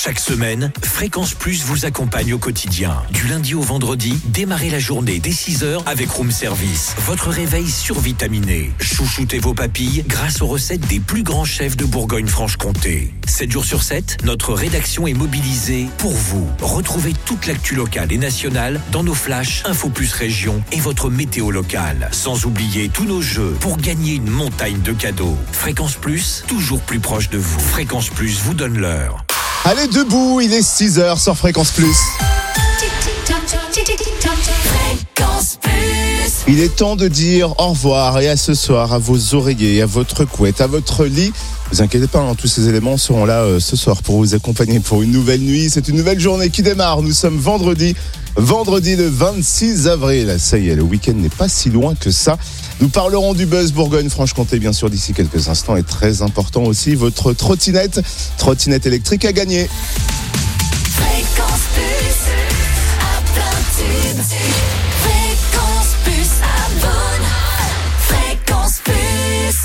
Chaque semaine, Fréquence Plus vous accompagne au quotidien. Du lundi au vendredi, démarrez la journée dès 6h avec Room Service. Votre réveil survitaminé. Chouchoutez vos papilles grâce aux recettes des plus grands chefs de Bourgogne-Franche-Comté. 7 jours sur 7, notre rédaction est mobilisée pour vous. Retrouvez toute l'actu locale et nationale dans nos flashs Info Plus Région et votre météo locale. Sans oublier tous nos jeux pour gagner une montagne de cadeaux. Fréquence Plus, toujours plus proche de vous. Fréquence Plus vous donne l'heure. Allez, debout, il est 6h sur Fréquence Plus. Il est temps de dire au revoir et à ce soir à vos oreillers, à votre couette, à votre lit. Ne vous inquiétez pas, tous ces éléments seront là ce soir pour vous accompagner pour une nouvelle nuit. C'est une nouvelle journée qui démarre. Nous sommes vendredi le 26 avril. Ça y est, le week-end n'est pas si loin que ça. Nous parlerons du buzz Bourgogne-Franche-Comté, bien sûr, d'ici quelques instants. Et très important aussi, votre trottinette électrique à gagner. Fréquence Plus, à plein tube. Fréquence Plus, abonne. Fréquence Plus.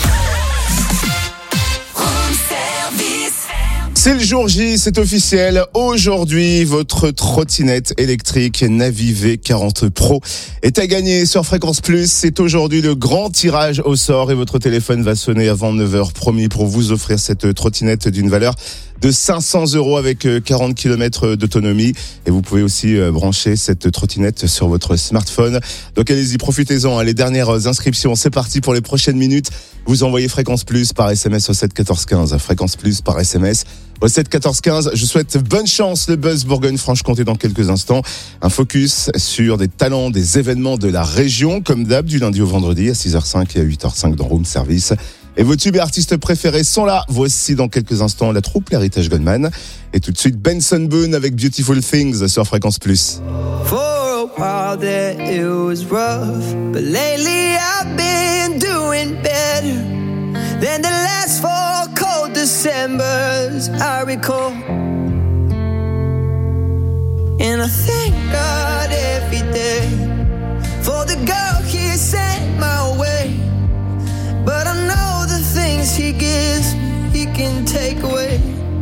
Room Service. C'est le jour J, c'est officiel. Aujourd'hui, votre trottinette électrique Navi V40 Pro est à gagner sur Fréquence Plus. C'est aujourd'hui le grand tirage au sort et votre téléphone va sonner avant 9h, promis, pour vous offrir cette trottinette d'une valeur de 500 € avec 40 km d'autonomie. Et vous pouvez aussi brancher cette trottinette sur votre smartphone. Donc allez-y, profitez-en. Les dernières inscriptions, c'est parti pour les prochaines minutes. Vous envoyez Fréquence Plus par SMS au 7 14 15. Fréquence Plus par SMS au 7 14 15. Je souhaite bonne chance, le buzz Bourgogne-Franche-Comté dans quelques instants. Un focus sur des talents, des événements de la région, comme d'hab, du lundi au vendredi à 6h05 et à 8h05 dans Room Service. Et vos tubes et artistes préférés sont là. Voici dans quelques instants la troupe L'Héritage Goldman. Et tout de suite Benson Boone avec Beautiful Things sur Fréquence Plus. For a while there it was rough, but lately I've been doing better than the last 4 cold Decembers I recall. And I thank God every day for the girl He sent my way. But I know the things He gives me, He can take away.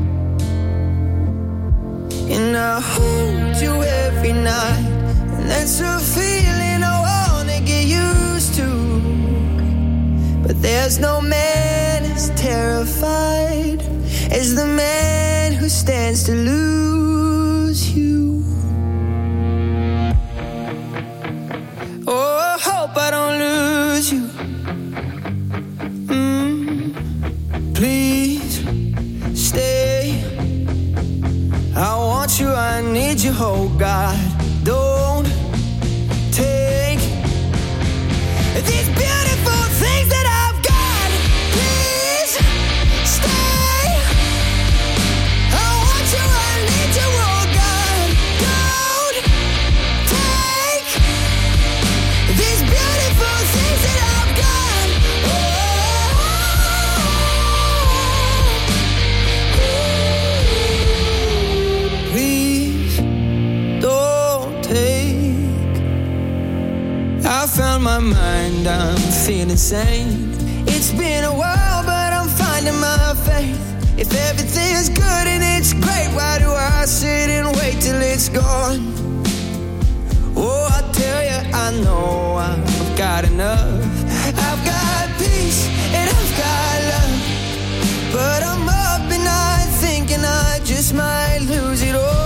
And I hold you every night, and that's a feeling I wanna get used to. But there's no man as terrified as the man who stands to lose you. Oh, I hope I don't lose you. Please stay. I want you, I need you, oh God. Don't take these beautiful things that I've got. Please stay. I want you, I need you, oh God. Don't take these beautiful things that I've got. Please don't take. I found my mind, I'm feeling sane. It's been a while, but I'm finding my faith. If everything's good and it's great, why do I sit and wait till it's gone? Oh, I tell you, I know I've got enough. I've got peace and I've got love, but I'm up and I'm thinking I just might lose it all.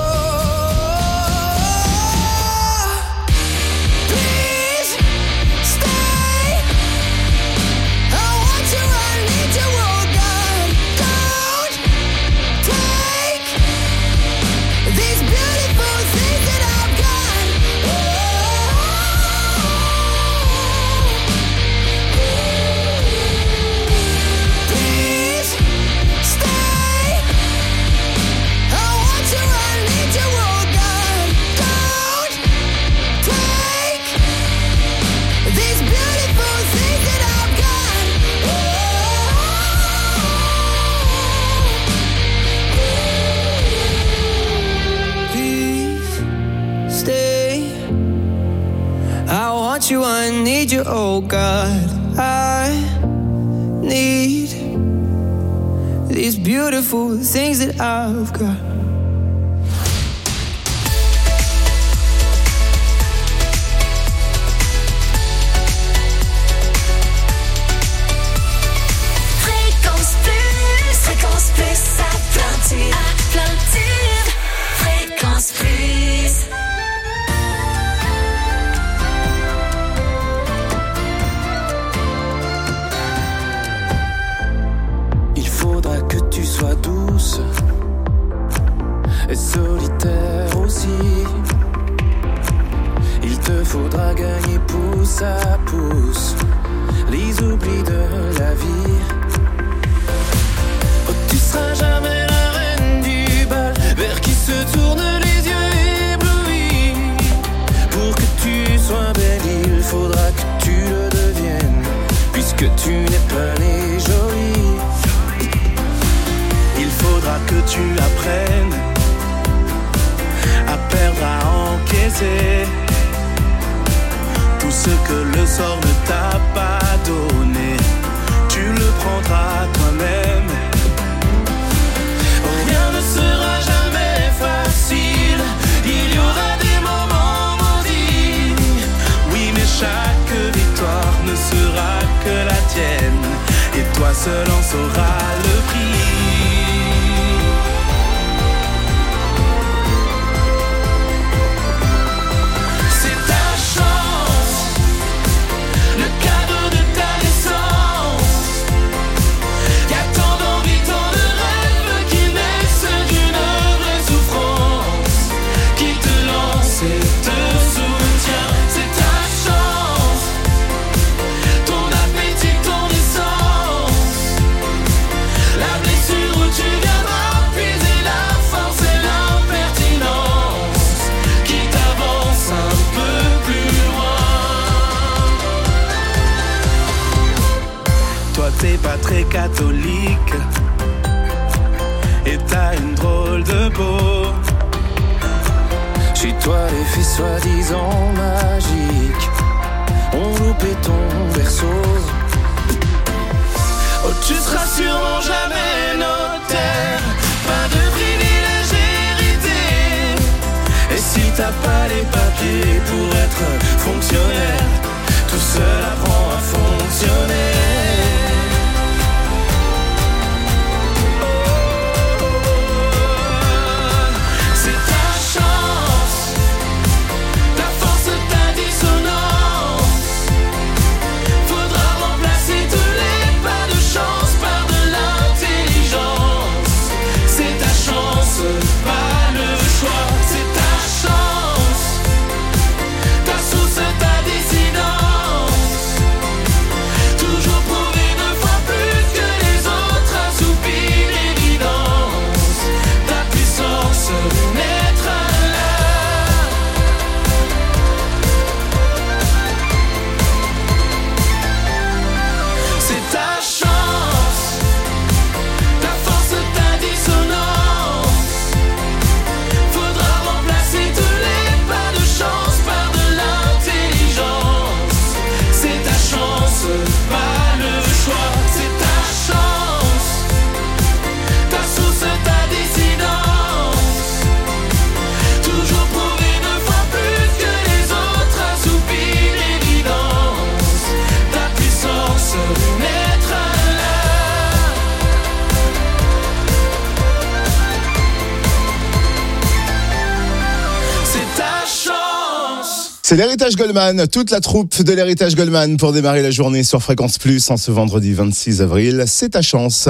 Please stay. I want you, I need you, oh God. Don't take these beautiful things that I've got. Please stay. I want you, I need you, oh God. Don't take these beautiful things that I've got. Please stay. I want you, I need you, oh God. I need these beautiful things that I've got. et solitaire aussi. Il te faudra gagner pouce à pouce les oublis de la vie. Oh, tu seras jamais la reine du bal vers qui se tournent les yeux éblouis. Pour que tu sois belle, il faudra que tu le deviennes, puisque tu n'es pas née jolie. Il faudra que tu apprennes à perdre, à encaisser tout ce que le sort ne t'a pas donné. Tu le prendras toi-même. Rien ne sera jamais facile, il y aura des moments maudits. Oui, mais chaque victoire ne sera que la tienne, et toi seul en sauras le prix. T'es pas très catholique et t'as une drôle de peau. Chez toi les filles soi-disant magiques ont loupé ton berceau. Oh, tu seras sûrement jamais notaire, pas de privilège hérité. Et si t'as pas les papiers pour être fonctionnaire, tout seul apprend à fonctionner. C'est l'Héritage Goldman, toute la troupe de l'Héritage Goldman pour démarrer la journée sur Fréquence Plus en ce vendredi 26 avril. C'est ta chance.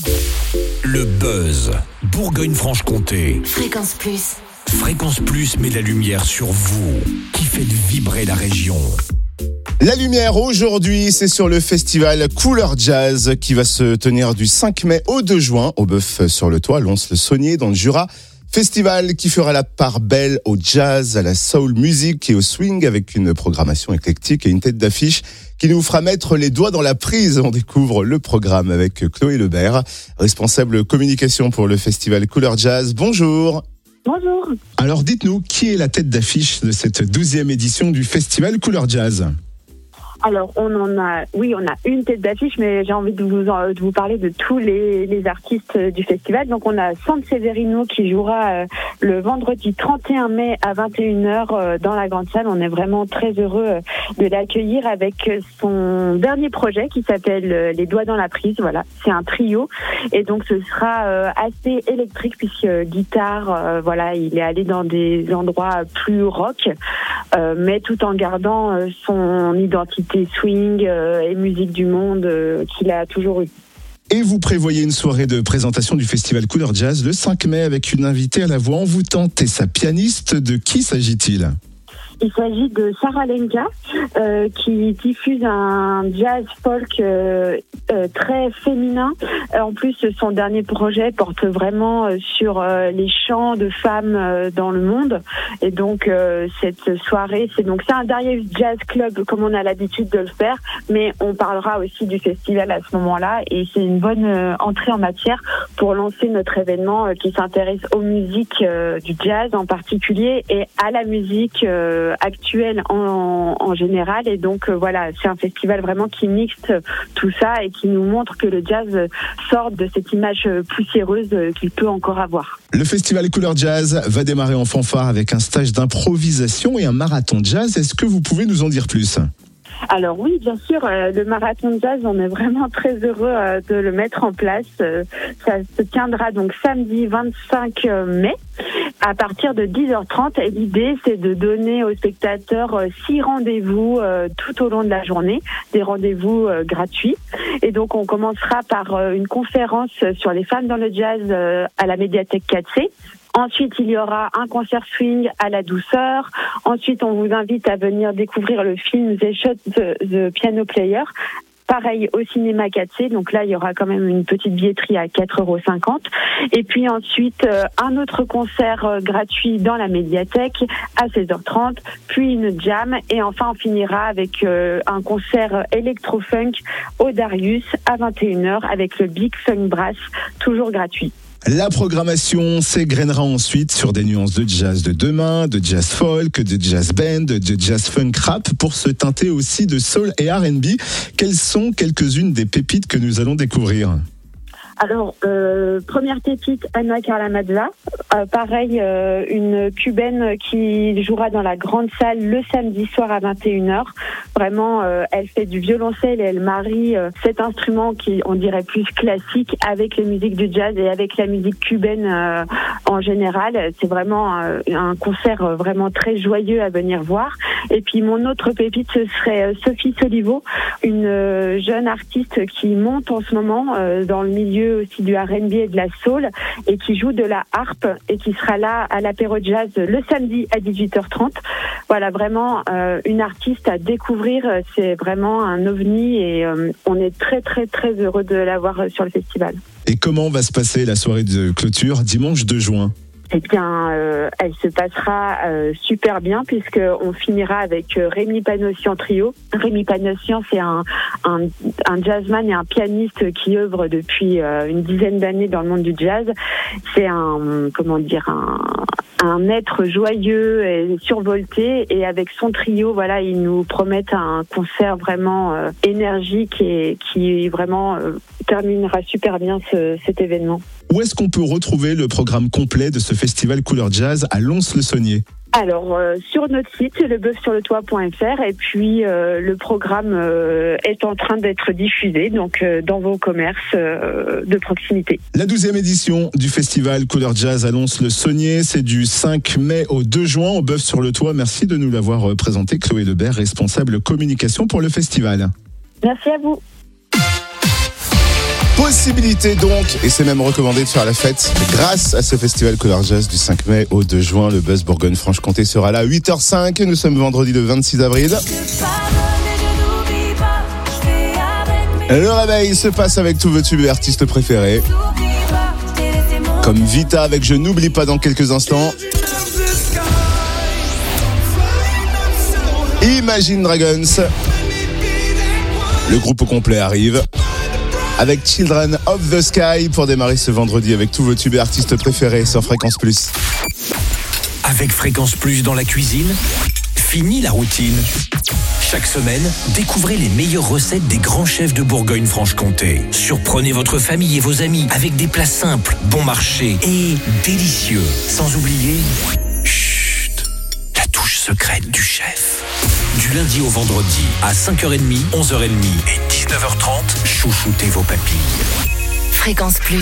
Le buzz, Bourgogne-Franche-Comté. Fréquence Plus. Fréquence Plus met la lumière sur vous, qui faites vibrer la région. La lumière aujourd'hui, c'est sur le festival Couleur Jazz qui va se tenir du 5 mai au 2 juin au Bœuf-sur-le-Toit, Lons-le-Saunier dans le Jura. Festival qui fera la part belle au jazz, à la soul music et au swing avec une programmation éclectique et une tête d'affiche qui nous fera mettre les doigts dans la prise. On découvre le programme avec Chloé Lebert, responsable communication pour le festival Couleur Jazz. Bonjour. Bonjour. Alors dites-nous, qui est la tête d'affiche de cette 12e édition du festival Couleur Jazz ? Alors, on a une tête d'affiche, mais j'ai envie de vous parler de tous les artistes du festival. Donc, on a San Severino qui jouera le vendredi 31 mai à 21h dans la grande salle. On est vraiment très heureux de l'accueillir avec son dernier projet qui s'appelle Les Doigts dans la prise. Voilà, c'est un trio. Et donc, ce sera assez électrique puisque guitare, il est allé dans des endroits plus rock, mais tout en gardant son identité swing et musique du monde qu'il a toujours eu. Et vous prévoyez une soirée de présentation du festival Couleur Jazz le 5 mai avec une invitée à la voix envoûtante et sa pianiste. De qui s'agit-il ? Il s'agit de Sarah Lenka, qui diffuse un jazz folk très féminin. En plus, son dernier projet porte vraiment sur les chants de femmes dans le monde. Et donc, cette soirée, c'est un Darius Jazz Club, comme on a l'habitude de le faire. Mais on parlera aussi du festival à ce moment-là. Et c'est une bonne entrée en matière pour lancer notre événement qui s'intéresse aux musiques du jazz en particulier et à la musique actuelle en général. Et donc voilà, c'est un festival vraiment qui mixte tout ça et qui nous montre que le jazz sort de cette image poussiéreuse qu'il peut encore avoir. Le festival Couleur Jazz va démarrer en fanfare avec un stage d'improvisation et un marathon jazz. Est-ce que vous pouvez nous en dire plus ? Alors oui, bien sûr, le marathon de jazz, on est vraiment très heureux de le mettre en place. Ça se tiendra donc samedi 25 mai à partir de 10h30. Et l'idée, c'est de donner aux spectateurs 6 rendez-vous tout au long de la journée, des rendez-vous gratuits. Et donc, on commencera par une conférence sur les femmes dans le jazz à la médiathèque 4C. Ensuite, il y aura un concert swing à la douceur. Ensuite, on vous invite à venir découvrir le film The Shot the Piano Player. Pareil au cinéma 4C, donc là il y aura quand même une petite billetterie à 4,50 €. Et puis ensuite un autre concert gratuit dans la médiathèque à 16h30, puis une jam et enfin on finira avec un concert électro-funk au Darius à 21h avec le Big Funk Brass, toujours gratuit. La programmation s'égrènera ensuite sur des nuances de jazz de demain, de jazz folk, de jazz band, de jazz funk rap pour se teinter aussi de soul et R&B. Quelles sont quelques-unes des pépites que nous allons découvrir ? Alors, première pépite, Anna Carla Mazza. Pareil, une cubaine qui jouera dans la grande salle le samedi soir à 21h. Vraiment, elle fait du violoncelle et elle marie cet instrument qui, on dirait, plus classique avec les musiques du jazz et avec la musique cubaine en général. C'est vraiment un concert vraiment très joyeux à venir voir. Et puis, mon autre pépite, ce serait Sophie Solivo, une jeune artiste qui monte en ce moment dans le milieu aussi du R&B et de la soul et qui joue de la harpe et qui sera là à l'apéro jazz le samedi à 18h30. Voilà, vraiment une artiste à découvrir. C'est vraiment un ovni et on est très très très heureux de l'avoir sur le festival. Et comment va se passer la soirée de clôture dimanche 2 juin ? Eh bien, elle se passera super bien puisque on finira avec Rémi Panossian trio. Rémi Panossian, c'est un jazzman et un pianiste qui œuvre depuis une dizaine d'années dans le monde du jazz. C'est un être joyeux et survolté et avec son trio, voilà, ils nous promettent un concert vraiment énergique et qui vraiment terminera super bien cet événement. Où est-ce qu'on peut retrouver le programme complet de ce festival Couleur Jazz à Lons-le-Saunier ? Alors, sur notre site, lebeufsurletoit.fr, et puis le programme est en train d'être diffusé, donc dans vos commerces de proximité. La 12e édition du festival Couleur Jazz à Lons-le-Saunier, c'est du 5 mai au 2 juin au Beuf-sur-le-Toit. Merci de nous l'avoir présenté, Chloé Lebert, responsable communication pour le festival. Merci à vous. Possibilité donc, et c'est même recommandé de faire la fête grâce à ce festival Couleur Jazz du 5 mai au 2 juin. Le Buzz Bourgogne-Franche-Comté sera là à 8h05. Nous sommes vendredi le 26 avril. Le réveil se passe avec tous vos tubes et artistes préférés. Comme Vita avec Je n'oublie pas dans quelques instants. Imagine Dragons. Le groupe au complet arrive. Avec Children of the Sky pour démarrer ce vendredi avec tous vos tubes et artistes préférés sur Fréquence Plus. Avec Fréquence Plus dans la cuisine, fini la routine. Chaque semaine, découvrez les meilleures recettes des grands chefs de Bourgogne-Franche-Comté. Surprenez votre famille et vos amis avec des plats simples, bon marché et délicieux. Sans oublier, chut, la touche secrète du chef. Du lundi au vendredi à 5h30, 11h30 et 19h30, chouchoutez vos papilles. Fréquence Plus.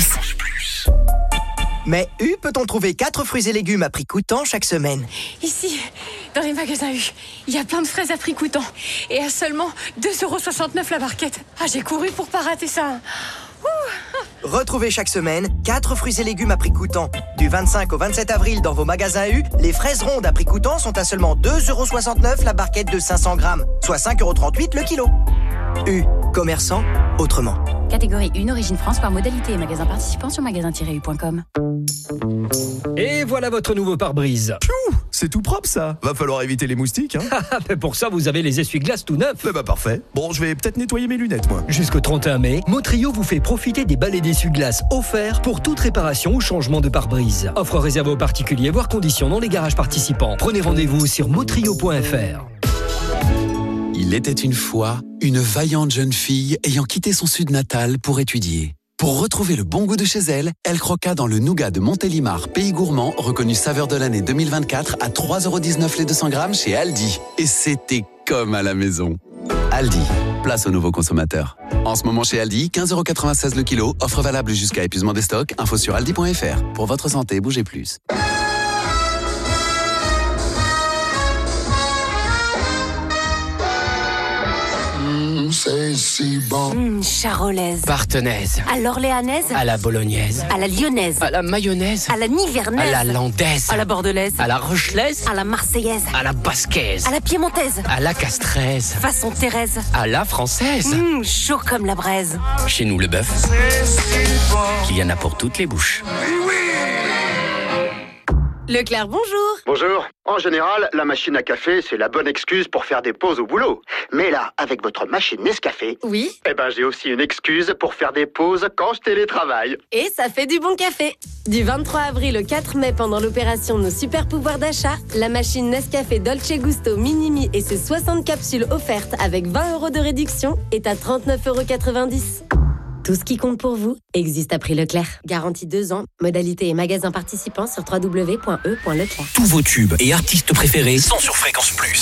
Mais U, peut-on trouver 4 fruits et légumes à prix coûtant chaque semaine? Ici, dans les magasins U, il y a plein de fraises à prix coûtant. Et à seulement 2,69 € la barquette. Ah, j'ai couru pour pas rater ça. Retrouvez chaque semaine 4 fruits et légumes à prix coûtant. Du 25 au 27 avril dans vos magasins U, les fraises rondes à prix coûtant sont à seulement 2,69€ la barquette de 500 grammes, soit 5,38€ le kilo. U, commerçant autrement. Catégorie 1, origine France par modalité et magasin participant sur magasin-u.com. Et voilà votre nouveau pare-brise. C'est tout propre ça. Va falloir éviter les moustiques, hein. Mais pour ça, vous avez les essuie-glaces tout neufs. Bah parfait. Bon, je vais peut-être nettoyer mes lunettes, moi. Jusqu'au 31 mai, Motrio vous fait profiter des balais d'essuie-glaces offerts pour toute réparation ou changement de pare-brise. Offre réservée aux particuliers, voire conditions dans les garages participants. Prenez rendez-vous sur motrio.fr. Il était une fois une vaillante jeune fille ayant quitté son sud natal pour étudier. Pour retrouver le bon goût de chez elle, elle croqua dans le nougat de Montélimar, pays gourmand, reconnu saveur de l'année 2024 à 3,19€ les 200 grammes chez Aldi. Et c'était comme à la maison. Aldi, place aux nouveaux consommateurs. En ce moment chez Aldi, 15,96€ le kilo, offre valable jusqu'à épuisement des stocks, info sur aldi.fr. Pour votre santé, bougez plus. Charolaise. Partenaise. À l'orléanaise. À la bolognaise. À la lyonnaise. À la mayonnaise. À la nivernaise. À la landaise. À la bordelaise. À la rochelaise. À la marseillaise. À la basquaise. À la piémontaise. À la castraise. Façon Thérèse. À la française. Chaud comme la braise. Chez nous, le bœuf, il y en a pour toutes les bouches. Leclerc, bonjour. Bonjour. En général, la machine à café, c'est la bonne excuse pour faire des pauses au boulot. Mais là, avec votre machine Nescafé, oui, j'ai aussi une excuse pour faire des pauses quand je télétravaille. Et ça fait du bon café. Du 23 avril au 4 mai, pendant l'opération Nos super pouvoirs d'achat, la machine Nescafé Dolce Gusto Minimi et ses 60 capsules offertes avec 20€ de réduction est à 39,90€. Tout ce qui compte pour vous existe à prix Leclerc. Garantie 2 ans. Modalité et magasins participants sur www.e.leclerc. Tous vos tubes et artistes préférés sont sur Fréquence Plus.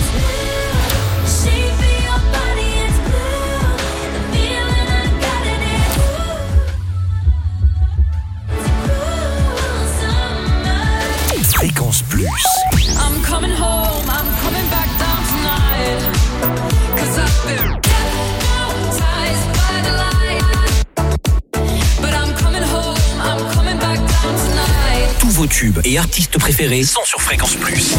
Fréquence Plus. I'm coming home, I'm coming back down tonight. 'Cause I've been hypnotized by the light. But I'm coming home, I'm coming back down tonight. Tous vos tubes et artistes préférés sont sur Fréquence Plus.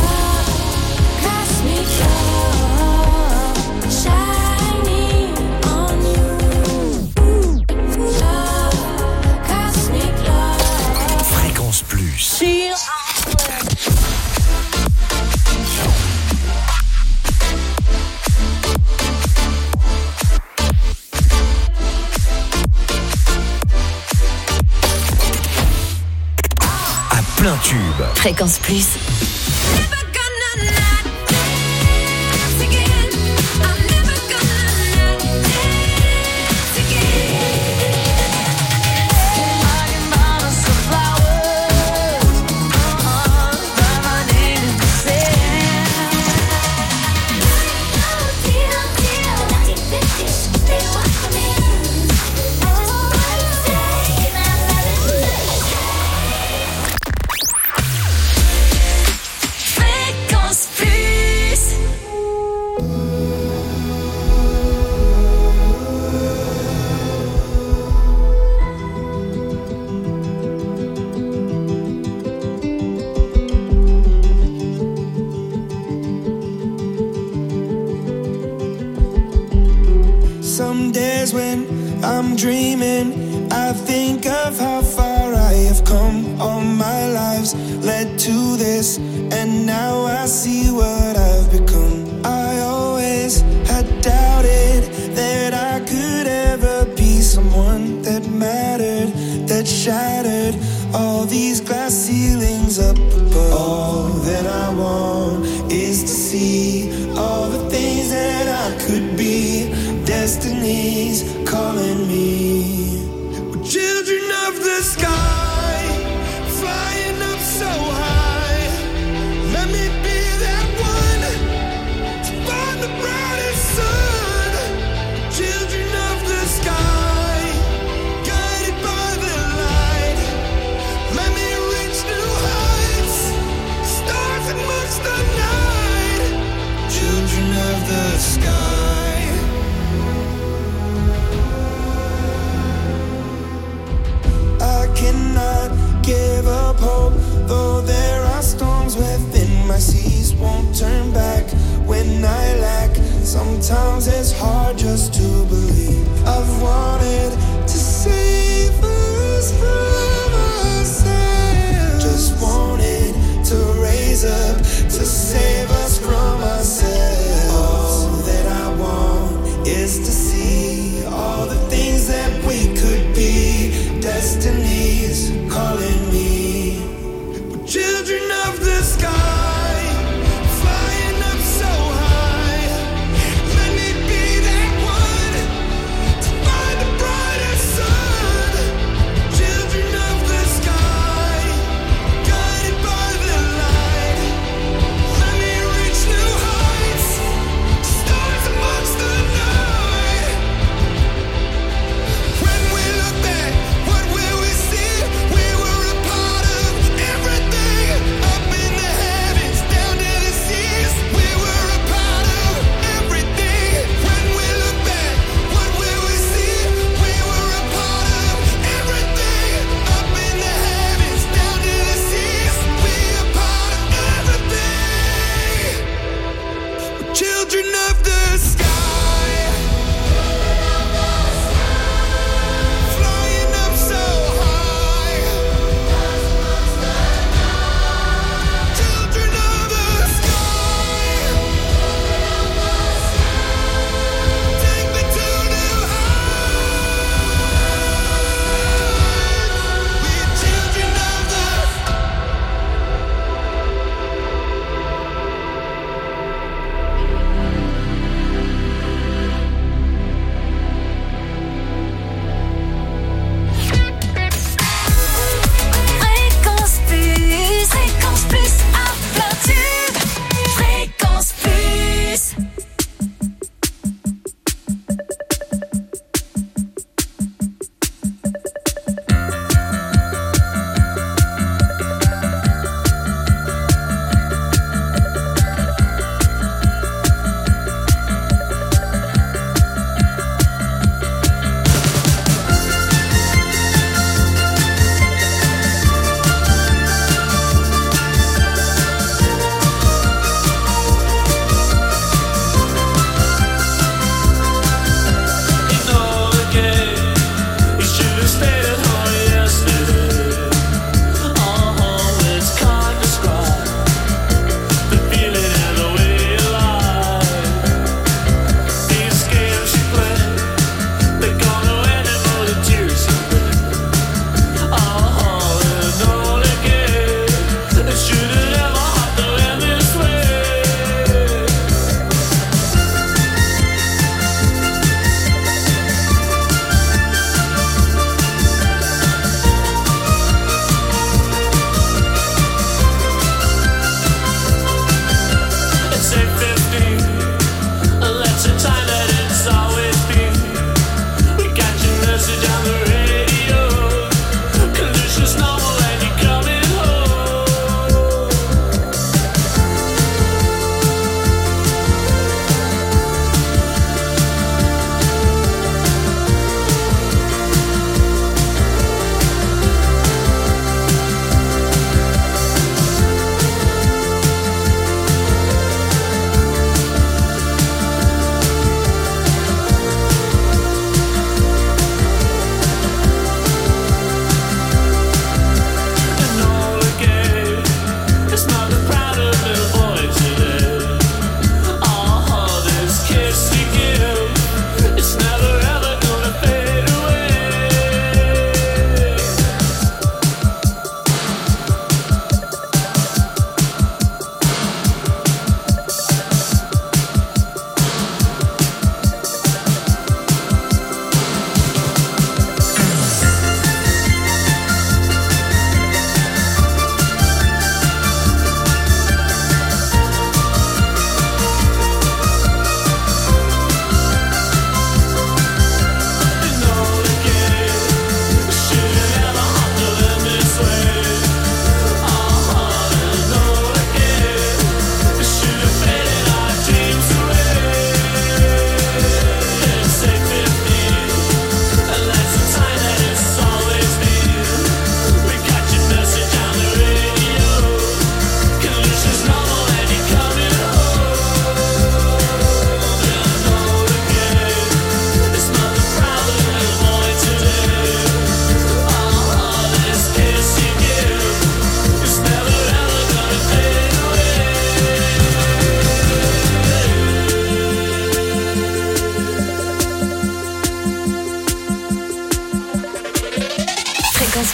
Fréquence Plus. À plein tube. Fréquence Plus. Some days when I'm dreaming, I think of how far I have come. All my lives led to this, and now I see what I've become. I always had doubted that I could ever be someone that mattered, that shattered all these glass ceilings up above. All that I want is to see all the things that I could be. Destiny's calling me. We're children of the sky, flying up so high. Let me be that one to find the brightest sun. Children of the sky, guided by the light. Let me reach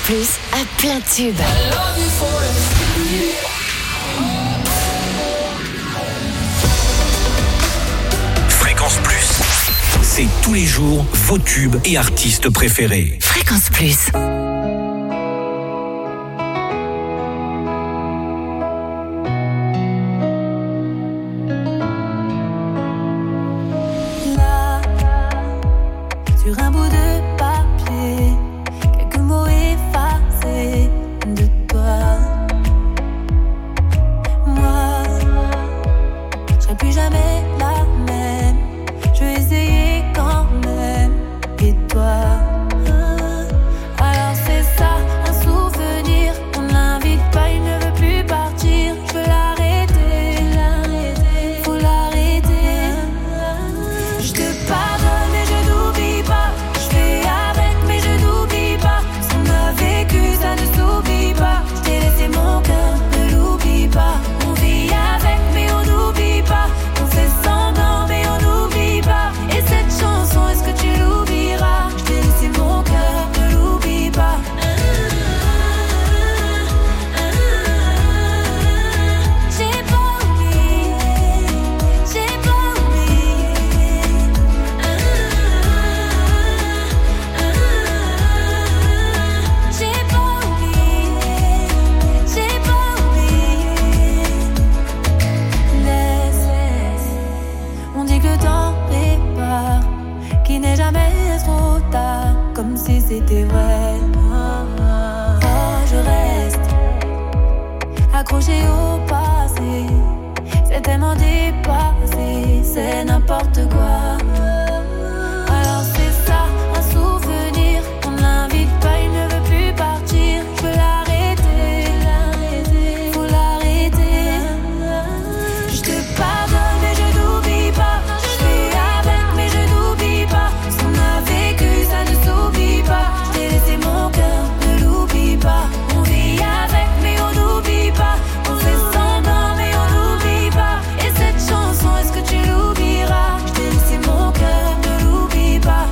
Plus à plein tube. Fréquence Plus, c'est tous les jours vos tubes et artistes préférés. Fréquence Plus. Là, sur un bout de papier, quelques mots effacés de toi. Moi, je serai plus jamais la même. Je vais essayer quand même. Et toi? Alors c'est ça, un souvenir. On l'invite pas, il ne veut plus partir. Je veux l'arrêter, faut l'arrêter. Je te pardonne mais je n'oublie pas. Je fais avec mais je n'oublie pas. Ce qu'on a vécu ça ne s'oublie pas. Je t'ai laissé mon cœur, ne l'oublie pas. On vit avec mais on n'oublie pas. On fait semblant mais on n'oublie pas. Et cette chanson, est-ce que tu l'oublieras? Je t'ai laissé mon cœur, ne l'oublie pas. J'ai pas oublié, j'ai pas oublié. J'ai pas oublié, j'ai pas oublié. Laisse, on dit que le temps répare, qu'il n'est jamais trop tard, comme si c'était vrai. Oh, je reste accroché au passé, c'est tellement dépassé, c'est n'importe quoi. Alors c'est ça, un souvenir, on l'invite pas, il ne veut plus partir. Je veux l'arrêter, faut l'arrêter. Je te pardonne mais je n'oublie pas. Je fais avec mais je n'oublie pas. Ce qu'on a vécu ça ne s'oublie pas. Je t'ai laissé mon cœur, ne l'oublie pas. On vit avec mais on n'oublie pas. On fait semblant mais on n'oublie pas. Et cette chanson, est-ce que tu l'oublieras? Je t'ai laissé mon cœur, ne l'oublie pas.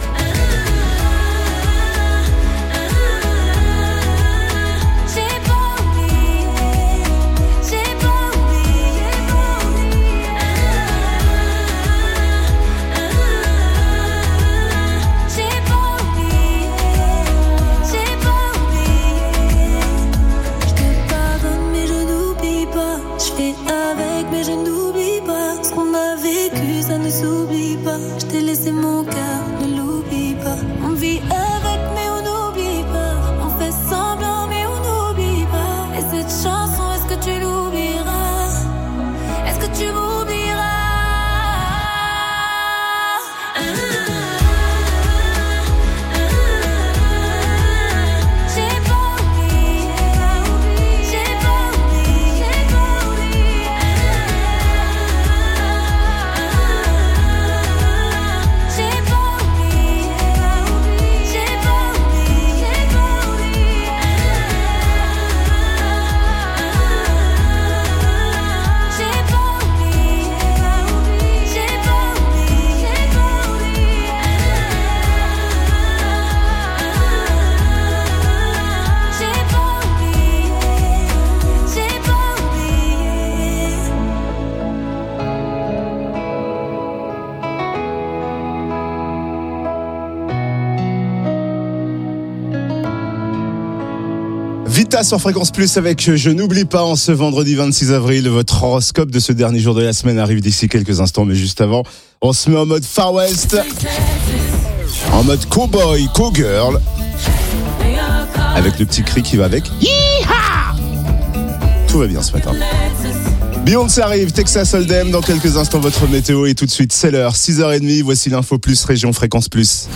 J'ai pas oublié, j'ai pas oublié. J'ai pas oublié, j'ai pas oublié. Je te pardonne mais je n'oublie pas. Je fais avec mais je n'oublie pas. Ce qu'on a vécu ça ne s'oublie pas. Je t'ai laissé mon cœur, ne l'oublie pas. On vit avec mais on n'oublie pas. On fait semblant mais on n'oublie pas. Et cette chanson, est-ce que tu l'oublieras? Est-ce que tu m'oublieras? J'ai pas oublié, j'ai pas oublié, j'ai pas oublié. J'ai pas oublié, j'ai pas oublié, j'ai pas oublié. J'ai pas oublié, j'ai pas oublié, j'ai pas oublié. J'ai pas oublié, j'ai pas Vita sur Fréquence Plus avec Je n'oublie pas en ce vendredi 26 avril. Votre horoscope de ce dernier jour de la semaine arrive d'ici quelques instants, mais juste avant, on se met en mode Far West, en mode cowboy, cowgirl, avec le petit cri qui va avec. Yeeha! Tout va bien ce matin. Beyoncé arrive, Texas Hold'em, dans quelques instants votre météo et tout de suite c'est l'heure, 6h30, voici l'info plus région Fréquence Plus.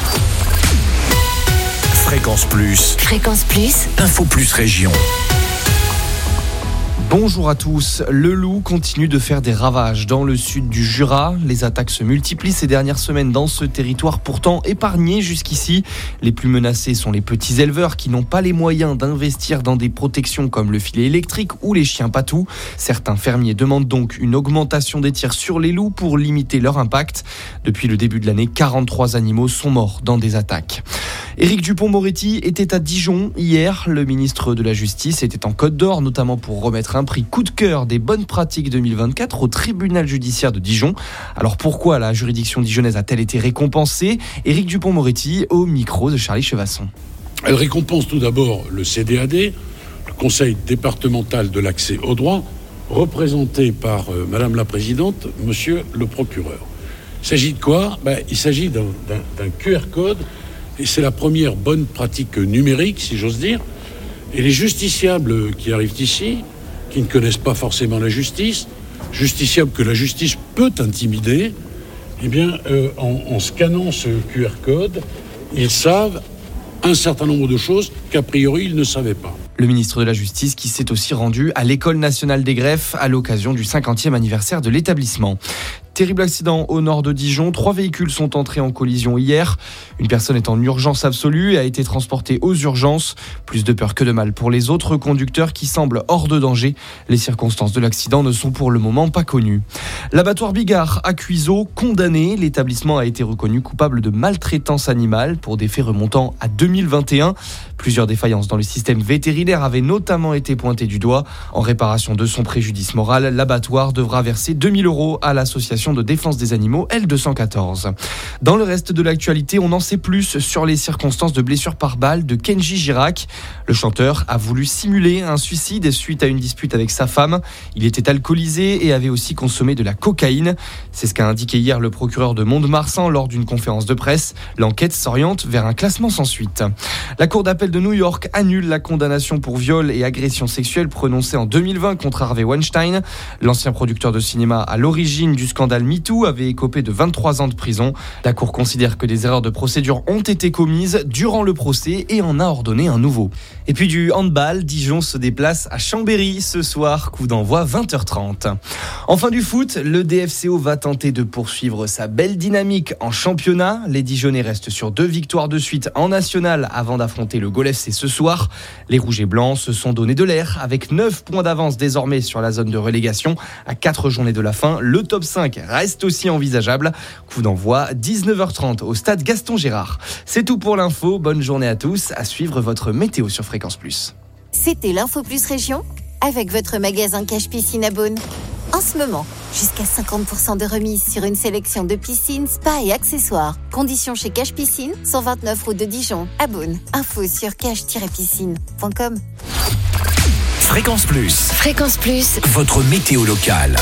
Fréquence Plus, Fréquence Plus, Info Plus Région. Bonjour à tous. Le loup continue de faire des ravages dans le sud du Jura. Les attaques se multiplient ces dernières semaines dans ce territoire pourtant épargné jusqu'ici. Les plus menacés sont les petits éleveurs qui n'ont pas les moyens d'investir dans des protections comme le filet électrique ou les chiens patous. Certains fermiers demandent donc une augmentation des tirs sur les loups pour limiter leur impact. Depuis le début de l'année, 43 animaux sont morts dans des attaques. Éric Dupond-Moretti était à Dijon hier. Le ministre de la Justice était en Côte d'Or, notamment pour remettre un prix coup de cœur des bonnes pratiques 2024 au tribunal judiciaire de Dijon. Alors pourquoi la juridiction dijonnaise a-t-elle été récompensée ? Éric Dupond-Moretti au micro de Charlie Chevasson. Elle récompense tout d'abord le CDAD, le Conseil départemental de l'accès au droit, représenté par Madame la Présidente, Monsieur le Procureur. Il s'agit de quoi ? Il s'agit d'un QR code. Et c'est la première bonne pratique numérique, si j'ose dire. Et les justiciables qui arrivent ici, qui ne connaissent pas forcément la justice, justiciables que la justice peut intimider, eh bien, en scannant ce QR code, ils savent un certain nombre de choses qu'a priori ils ne savaient pas. Le ministre de la Justice qui s'est aussi rendu à l'École nationale des greffes à l'occasion du 50e anniversaire de l'établissement. Terrible accident au nord de Dijon. 3 véhicules sont entrés en collision hier. Une personne est en urgence absolue et a été transportée aux urgences. Plus de peur que de mal pour les autres conducteurs qui semblent hors de danger. Les circonstances de l'accident ne sont pour le moment pas connues. L'abattoir Bigard à Cuiseaux, condamné. L'établissement a été reconnu coupable de maltraitance animale pour des faits remontant à 2021. Plusieurs défaillances dans le système vétérinaire avaient notamment été pointées du doigt. En réparation de son préjudice moral, l'abattoir devra verser 2 000 € à l'association de défense des animaux L214. Dans le reste de l'actualité, on en sait plus sur les circonstances de blessure par balle de Kenji Girac. Le chanteur a voulu simuler un suicide suite à une dispute avec sa femme. Il était alcoolisé et avait aussi consommé de la cocaïne. C'est ce qu'a indiqué hier le procureur de Mont-de-Marsan lors d'une conférence de presse. L'enquête s'oriente vers un classement sans suite. La Cour d'appel de New York annule la condamnation pour viol et agression sexuelle prononcée en 2020 contre Harvey Weinstein. L'ancien producteur de cinéma à l'origine du scandale MeToo avait écopé de 23 ans de prison. La Cour considère que des erreurs de procédure ont été commises durant le procès et en a ordonné un nouveau. Et puis du handball, Dijon se déplace à Chambéry ce soir, coup d'envoi 20h30. Enfin du foot, le DFCO va tenter de poursuivre sa belle dynamique en championnat. Les Dijonnais restent sur 2 victoires de suite en national avant d'affronter le Gol FC ce soir. Les Rouges et Blancs se sont donné de l'air avec 9 points d'avance désormais sur la zone de relégation. À 4 journées de la fin, le top 5 reste aussi envisageable. Coup d'envoi 19h30 au stade Gaston Gérard. C'est tout pour l'info. Bonne journée à tous. À suivre votre météo sur Fréquence Plus. C'était l'Info Plus Région avec votre magasin Cache Piscine à Beaune. En ce moment, jusqu'à 50% de remise sur une sélection de piscines, spas et accessoires. Conditions chez Cache Piscine, 129 route de Dijon, à Beaune. Info sur cache-piscine.com. Fréquence Plus. Fréquence Plus. Votre météo locale.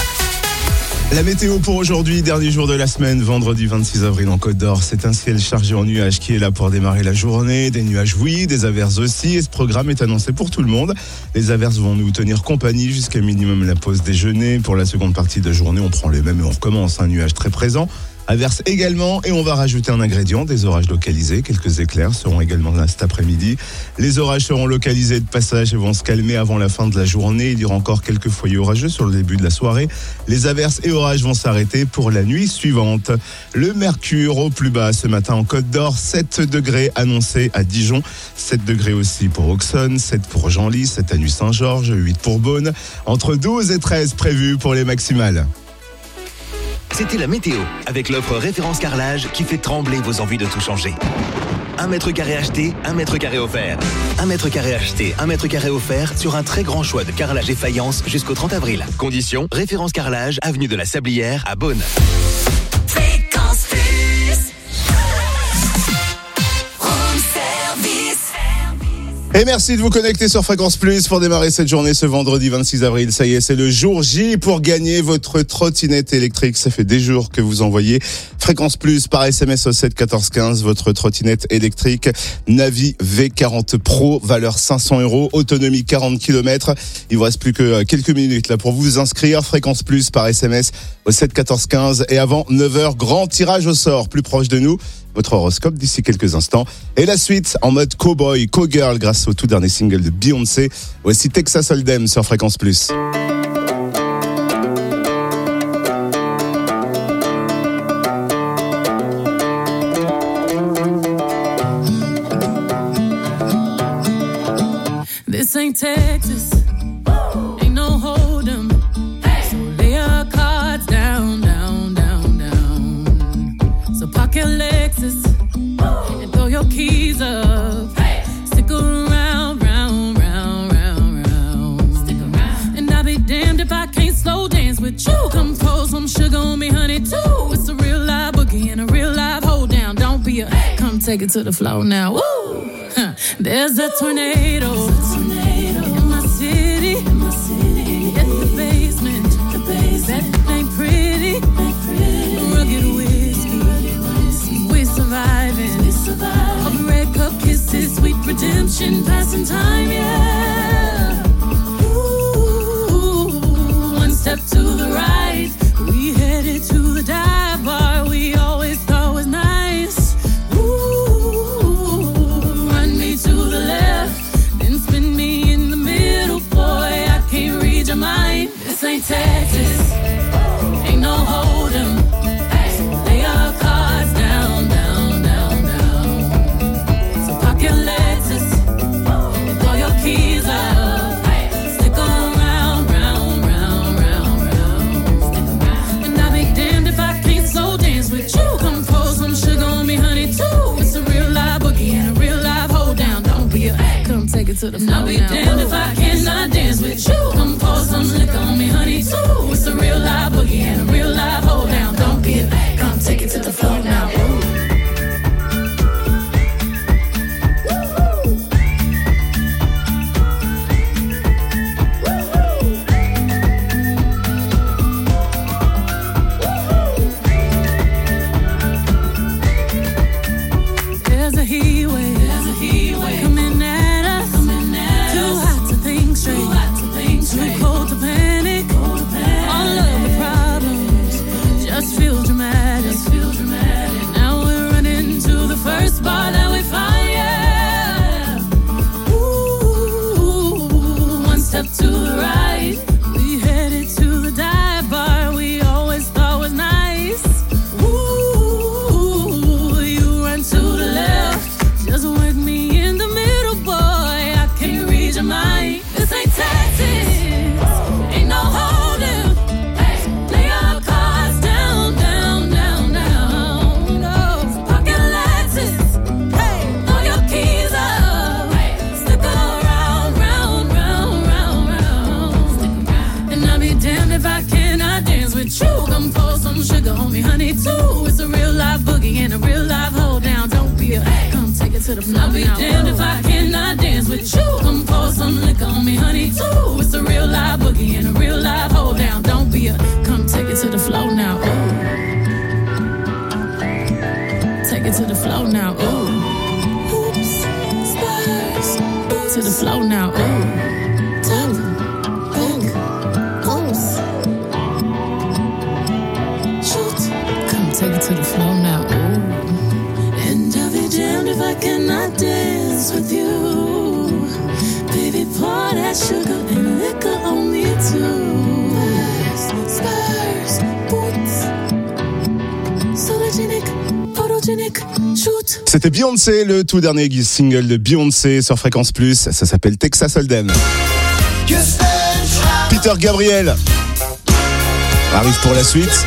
La météo pour aujourd'hui, dernier jour de la semaine, vendredi 26 avril en Côte d'Or. C'est un ciel chargé en nuages qui est là pour démarrer la journée. Des nuages oui, des averses aussi. Et ce programme est annoncé pour tout le monde. Les averses vont nous tenir compagnie jusqu'à minimum la pause déjeuner. Pour la seconde partie de la journée, on prend les mêmes et on recommence. Un nuage très présent. Averse également et on va rajouter un ingrédient, des orages localisés. Quelques éclairs seront également là cet après-midi. Les orages seront localisés de passage et vont se calmer avant la fin de la journée. Il y aura encore quelques foyers orageux sur le début de la soirée. Les averses et orages vont s'arrêter pour la nuit suivante. Le mercure au plus bas ce matin en Côte d'Or, 7 degrés annoncés à Dijon, 7 degrés aussi pour Auxonne, 7 pour Genlis, 7 à Nuit-Saint-Georges, 8 pour Beaune, entre 12 et 13 prévus pour les maximales. C'était la météo, avec l'offre référence carrelage qui fait trembler vos envies de tout changer. 1 mètre carré acheté, 1 mètre carré offert. 1 mètre carré acheté, 1 mètre carré offert sur un très grand choix de carrelage et faïence jusqu'au 30 avril. Conditions, référence carrelage, avenue de la Sablière à Beaune. Fréquence Plus. Room service. Et merci de vous connecter sur Fréquence Plus pour démarrer cette journée ce vendredi 26 avril. Ça y est, c'est le jour J pour gagner votre trottinette électrique. Ça fait des jours que vous envoyez Fréquence Plus par SMS au 7 14 15. Votre trottinette électrique Navi V40 Pro, valeur 500 €, autonomie 40 km. Il vous reste plus que quelques minutes là pour vous inscrire. Fréquence Plus par SMS au 7 14 15. Et avant 9h, grand tirage au sort plus proche de nous. Votre horoscope d'ici quelques instants. Et la suite en mode cowboy, cowgirl grâce au tout dernier single de Beyoncé. Voici Texas Hold'em sur Fréquence Plus. Lexus. Ain't no hold 'em. So lay your cards down, down, down, down. So park your Lexus and throw your keys up. Stick around, round, round, round, round. Stick around. And I'll be damned if I can't slow dance with you. Come pour some sugar on me, honey, too. It's a real live boogie and a real live hold down. Don't be a come take it to the floor now. Woo! Huh. There's a tornado in my city. At the basement. That ain't pretty. Rugged whiskey. We're surviving. Of red cup kisses, sweet redemption, passing time, yeah. Ooh, one step to the right. We headed to the dive bar we always thought was nice. Ooh, run me to the left, then spin me in the middle. Boy, I can't read your mind. This ain't Texas, ain't no hold 'em. Lay your cards down, down, down, down. So park your Lexus and throw your keys up. Stick around, round, round, round, round. And I'll be damned if I can't slow dance with you. Come pour some sugar on me, honey, too. It's a real live boogie and a real live hold down. Don't be a come take it to the floor. I'll be damned if I cannot dance with you. Come pour some liquor on me, honey, too. It's a real live boogie and a real live hold down. Don't be a come take it to the floor now. Ooh. There's a heat wave coming at us. Too hot to think straight. Too cold to panic. All of the problems just feel dramatic. Now we're running to the first bar that we find, yeah. Ooh, one step to the right. We headed to the dive bar we always thought was nice. Ooh, you run to the left, just wake me in the middle, boy. I can't read your mind. This ain't Texas, ain't no holding. Lay your cards down, down, down, down. No, park your Lexus, throw your keys up. Stick around, round, round, round, round. And I'll be damned if I cannot dance with you. Come pour some sugar on me, honey, too. It's a real live boogie and a real live hold down. Don't be a come take it to the floor. I'll be damned if I cannot dance with you. Come pour some liquor on me, honey, too. It's a real live boogie and a real live hold down. Don't be a come take it to the floor now. Ooh. Take it to the floor now. Ooh. Oops, spurs. To the floor now. Ooh. Top, back, oops. Shoot. Come take it to the floor now. Ooh. And I'll be damned if I cannot dance with you. Baby, pour that sugar and liquor on me too. Spurs, boots, sologenic, photogenic, shoot. C'était Beyoncé, le tout dernier single de Beyoncé sur Fréquence Plus. Ça s'appelle Texas Hold'em. Peter Gabriel arrive pour la suite.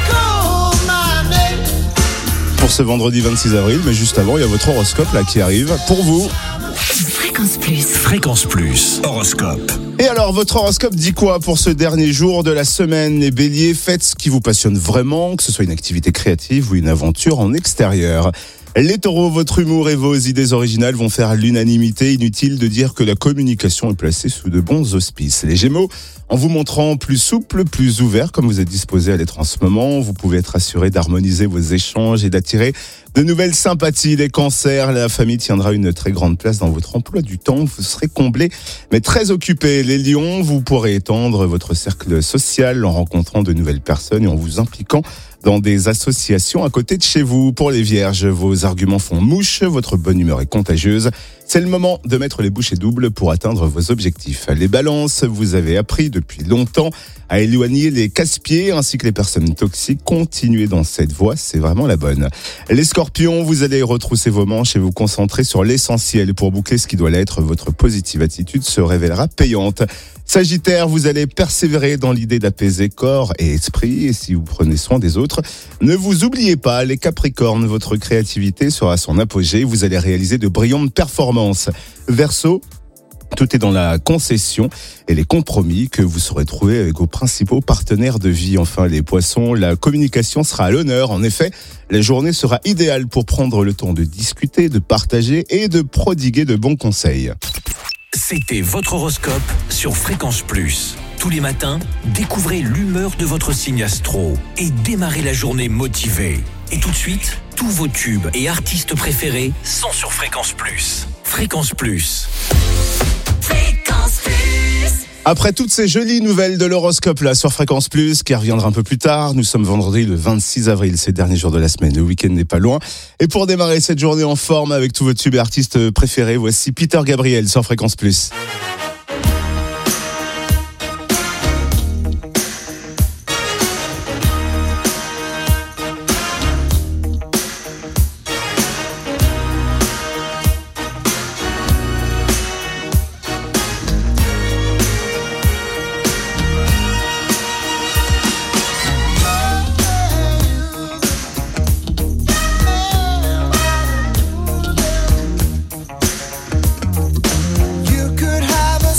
Pour ce vendredi 26 avril, mais juste avant, il y a votre horoscope là qui arrive pour vous. Fréquence Plus. Fréquence Plus, horoscope. Et alors, votre horoscope dit quoi pour ce dernier jour de la semaine? Les béliers, faites ce qui vous passionne vraiment, que ce soit une activité créative ou une aventure en extérieur. Les taureaux, votre humour et vos idées originales vont faire l'unanimité. Inutile de dire que la communication est placée sous de bons auspices. Les gémeaux, en vous montrant plus souple, plus ouvert, comme vous êtes disposé à l'être en ce moment, vous pouvez être assuré d'harmoniser vos échanges et d'attirer de nouvelles sympathies. Les cancers, la famille tiendra une très grande place dans votre emploi du temps. Vous serez comblé, mais très occupé. Les lions, vous pourrez étendre votre cercle social en rencontrant de nouvelles personnes et en vous impliquant dans des associations à côté de chez vous. Pour les vierges, vos arguments font mouche, votre bonne humeur est contagieuse. C'est le moment de mettre les bouchées doubles pour atteindre vos objectifs. Les balances, vous avez appris depuis longtemps à éloigner les casse-pieds ainsi que les personnes toxiques. Continuez dans cette voie, c'est vraiment la bonne. Les scorpions, vous allez retrousser vos manches et vous concentrer sur l'essentiel pour boucler ce qui doit l'être. Votre positive attitude se révélera payante. Sagittaire, vous allez persévérer dans l'idée d'apaiser corps et esprit. Et si vous prenez soin des autres, ne vous oubliez pas, les Capricornes, votre créativité sera à son apogée. Vous allez réaliser de brillantes performances. Verseau, tout est dans la concession et les compromis que vous saurez trouver avec vos principaux partenaires de vie. Enfin, les poissons, la communication sera à l'honneur. En effet, la journée sera idéale pour prendre le temps de discuter, de partager et de prodiguer de bons conseils. C'était votre horoscope sur Fréquence Plus. Tous les matins, découvrez l'humeur de votre signe astro et démarrez la journée motivé. Et tout de suite, tous vos tubes et artistes préférés sont sur Fréquence Plus. Fréquence Plus. Fréquence Plus. Après toutes ces jolies nouvelles de l'horoscope là sur Fréquence Plus, qui reviendra un peu plus tard, nous sommes vendredi le 26 avril, c'est le dernier jour de la semaine, le week-end n'est pas loin. Et pour démarrer cette journée en forme avec tous vos tubes et artistes préférés, voici Peter Gabriel sur Fréquence Plus. You could have a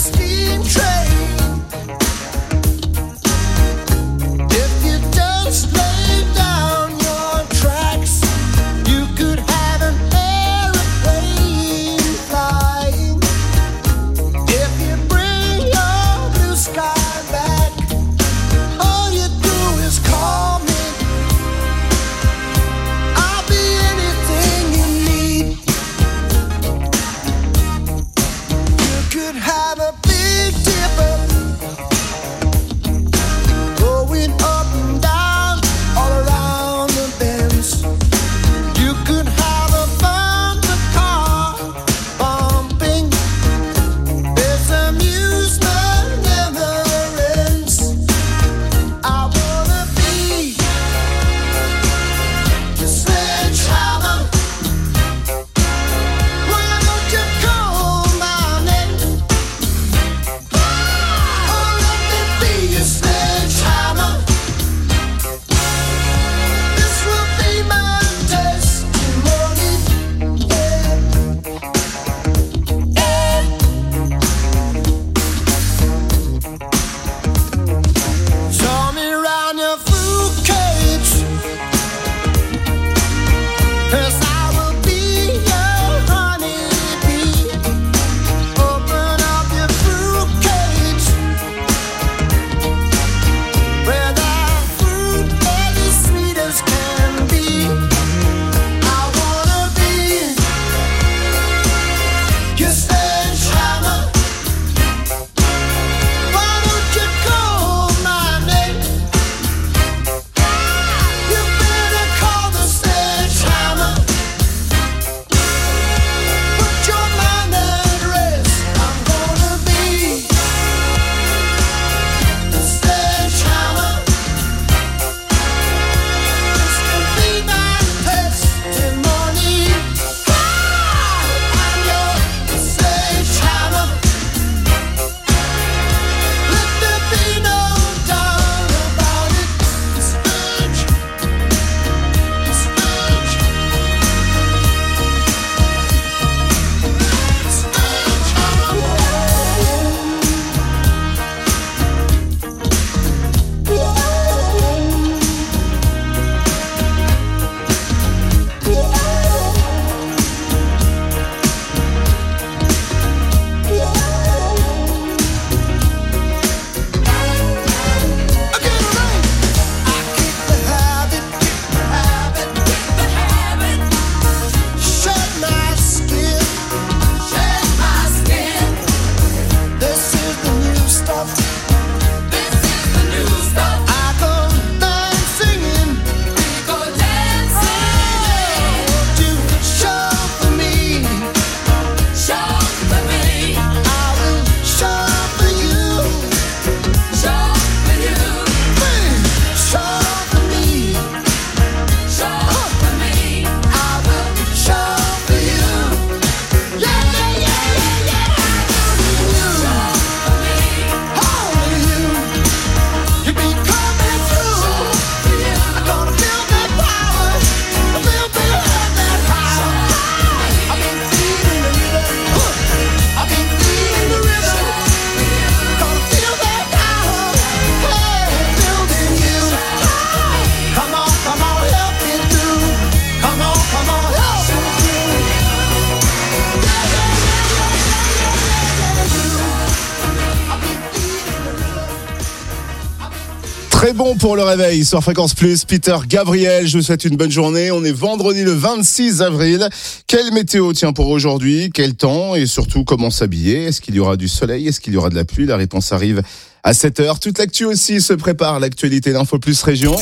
Très bon pour le réveil sur Fréquence Plus. Peter Gabriel, je vous souhaite une bonne journée. On est vendredi le 26 avril. Quelle météo tient pour aujourd'hui? Quel temps? Et surtout, comment s'habiller? Est-ce qu'il y aura du soleil? Est-ce qu'il y aura de la pluie? La réponse arrive à 7h. Toute l'actu aussi se prépare. L'actualité d'Info Plus Région.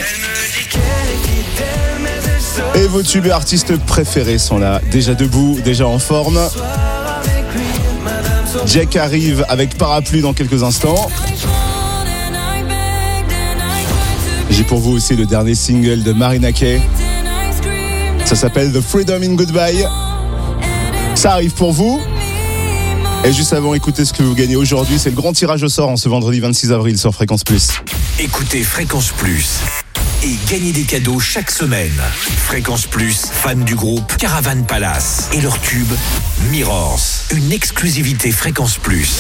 Et vos tubes et artistes préférés sont là. Déjà debout, déjà en forme. Jack arrive avec Parapluie dans quelques instants. J'ai pour vous aussi le dernier single de Marina Kaye. Ça s'appelle The Freedom in Goodbye. Ça arrive pour vous. Et juste avant, écoutez ce que vous gagnez aujourd'hui. C'est le grand tirage au sort en ce vendredi 26 avril sur Fréquence Plus. Écoutez Fréquence Plus et gagnez des cadeaux chaque semaine. Fréquence Plus, fan du groupe Caravan Palace et leur tube Mirrors. Une exclusivité Fréquence Plus.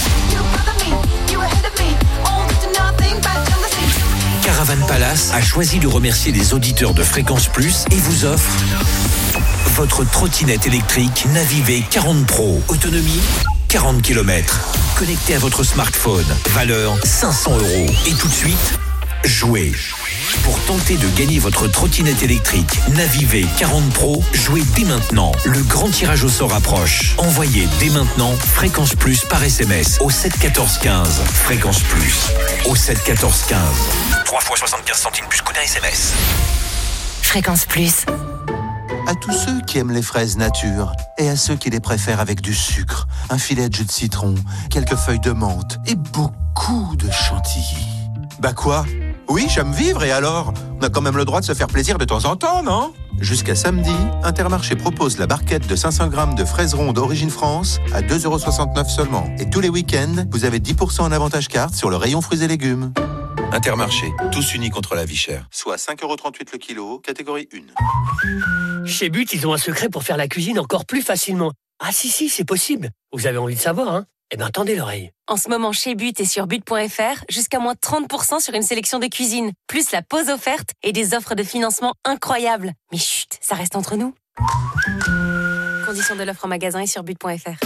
Caravan Palace a choisi de remercier les auditeurs de Fréquence Plus et vous offre votre trottinette électrique Navivé 40 Pro. Autonomie 40 km. Connecté à votre smartphone. Valeur 500 €. Et tout de suite, jouez. Pour tenter de gagner votre trottinette électrique Navivé 40 Pro, jouez dès maintenant. Le grand tirage au sort approche. Envoyez dès maintenant Fréquence Plus par SMS au 7 14 15. Fréquence Plus au 7 14 15. 3 fois 75 centimes plus coût d'un SMS. Fréquence Plus. À tous ceux qui aiment les fraises nature et à ceux qui les préfèrent avec du sucre, un filet de jus de citron, quelques feuilles de menthe et beaucoup de chantilly. Bah quoi? Oui, j'aime vivre et alors? On a quand même le droit de se faire plaisir de temps en temps, non? Jusqu'à samedi, Intermarché propose la barquette de 500 grammes de fraises rondes d'origine France à 2,69 € seulement. Et tous les week-ends, vous avez 10% en avantage carte sur le rayon fruits et légumes. Intermarché, tous unis contre la vie chère. Soit 5,38 € le kilo, catégorie 1. Chez But, ils ont un secret pour faire la cuisine encore plus facilement. Ah si, c'est possible. Vous avez envie de savoir, hein? Eh bien, tendez l'oreille. En ce moment, chez But et sur but.fr, jusqu'à moins 30% sur une sélection de cuisine, plus la pause offerte et des offres de financement incroyables. Mais chut, ça reste entre nous. Conditions de l'offre en magasin et sur but.fr.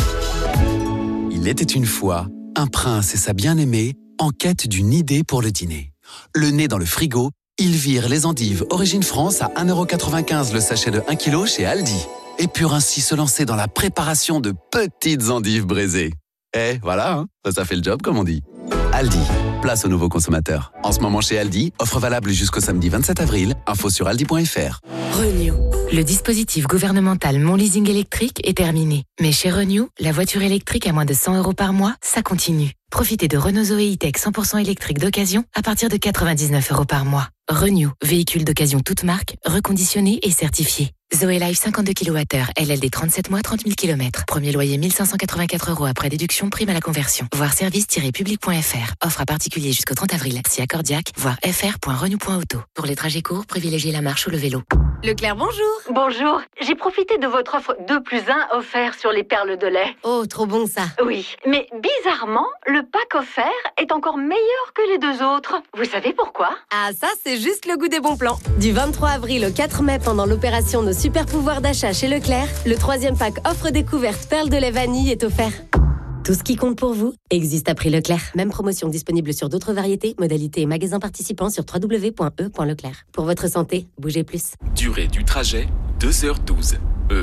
Il était une fois un prince et sa bien-aimée en quête d'une idée pour le dîner. Le nez dans le frigo, ils virent les endives Origine France à 1,95 € le sachet de 1 kg chez Aldi. Et purent ainsi se lancer dans la préparation de petites endives braisées. Eh, voilà, hein, ça fait le job, comme on dit. Aldi, place aux nouveaux consommateurs. En ce moment chez Aldi, offre valable jusqu'au samedi 27 avril. Info sur aldi.fr. Renew. Le dispositif gouvernemental Mon Leasing électrique est terminé. Mais chez Renew, la voiture électrique à moins de 100 € par mois, ça continue. Profitez de Renault Zoé E-Tech 100% électrique d'occasion à partir de 99 € par mois. Renew, véhicule d'occasion toute marque, reconditionné et certifié. Zoé Life 52 kWh, LLD 37 mois, 30 000 km. Premier loyer 1584 € après déduction, prime à la conversion. Voir service-public.fr. Offre à particulier jusqu'au 30 avril. Si accordiaque, voir fr.renew.auto. Pour les trajets courts, privilégiez la marche ou le vélo. Leclerc, bonjour. Bonjour, j'ai profité de votre offre 2+1 offert sur les perles de lait. Oh, trop bon ça. Oui, mais bizarrement, le pack offert est encore meilleur que les deux autres. Vous savez pourquoi? Ah, ça, c'est juste le goût des bons plans. Du 23 avril au 4 mai, pendant l'opération Nos super pouvoirs d'achat chez Leclerc, le 3e pack offre découverte perles de lait vanille est offert. Tout ce qui compte pour vous existe à prix Leclerc. Même promotion disponible sur d'autres variétés, modalités et magasins participants sur www.e.leclerc. Pour votre santé, bougez plus. Durée du trajet, 2h12.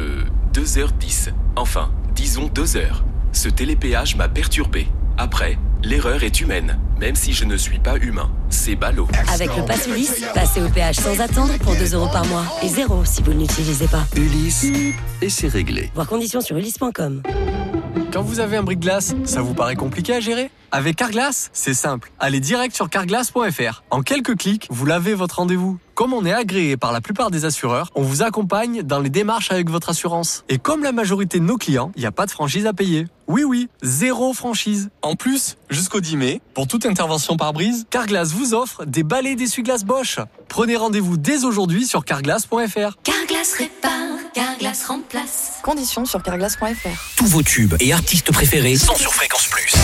2h10. Enfin, disons 2 heures. Ce télépéage m'a perturbé. Après, l'erreur est humaine, même si je ne suis pas humain. C'est ballot. Avec le pass Ulysse, passez au péage sans attendre pour 2 € par mois. Et 0 si vous ne l'utilisez pas. Ulysse, et c'est réglé. Voir conditions sur ulysse.com. Quand vous avez un bris-de-glace, ça vous paraît compliqué à gérer? Avec Carglass, c'est simple. Allez direct sur carglass.fr. En quelques clics, vous lavez votre rendez-vous. Comme on est agréé par la plupart des assureurs, on vous accompagne dans les démarches avec votre assurance. Et comme la majorité de nos clients, il n'y a pas de franchise à payer. Oui, 0 franchise. En plus, jusqu'au 10 mai, pour toute intervention par brise, Carglass vous offre des balais d'essuie-glace Bosch. Prenez rendez-vous dès aujourd'hui sur carglass.fr. Carglass répare, Carglass remplace. Conditions sur carglass.fr. Tous vos tubes et artistes préférés sont sur Fréquence Plus.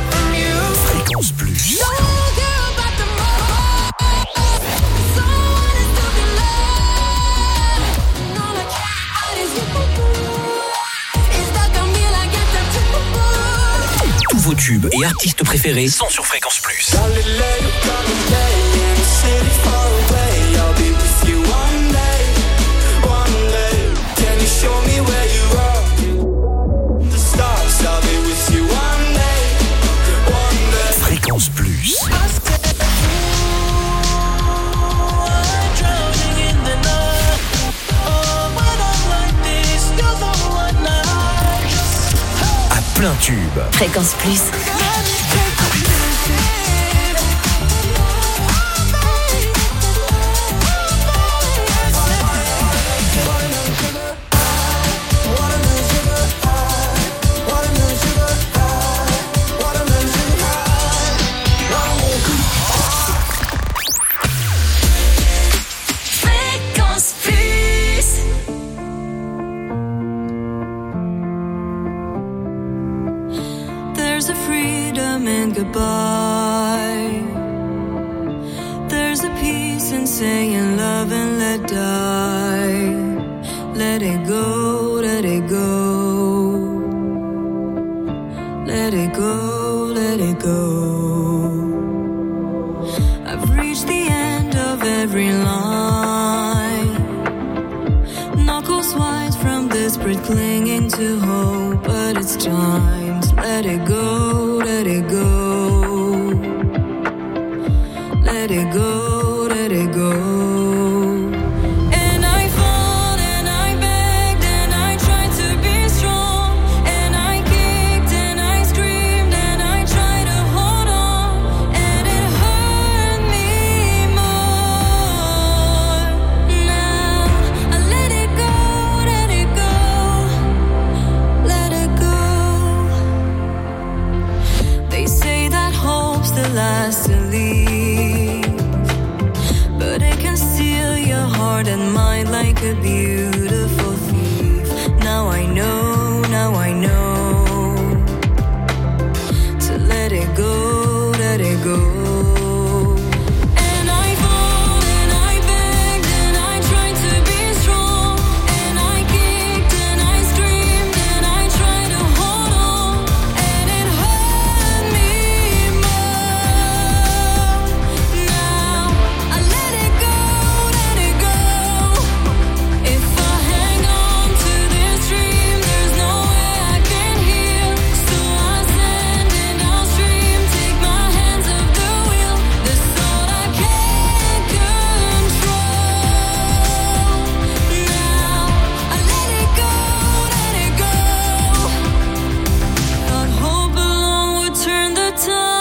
Fréquence Plus. tubes et artistes préférés sont sur Fréquence Plus. Fréquence Plus. À plein tube. Fréquence Plus. There's a freedom in goodbye. There's a peace in saying love and let die. Let it go, let it go. Let it go, let it go. I've reached the end of every line. Knuckles white from desperate clinging to hope, but it's time to let it go, let it go. Let it go, let it go. And I fought and I begged and I tried to be strong. And I kicked and I screamed and I tried to hold on. And it hurt me more. Now I let it go, let it go. Let it go. They say that hope's the last to leave, but it can steal your heart and mind like a beautiful thief. Now I know, now I know. To let it go, let it go. And I fought and I begged and I tried to be strong. And I kicked and I screamed and I tried to hold on. And it hurt me more. Now I let it go, let it go. If I hang on to this dream, there's no way I can heal. So I stand and I'll stream, take my hands off the wheel. This thought I can't control. Now I let it go, let it go. Thought hope alone would turn the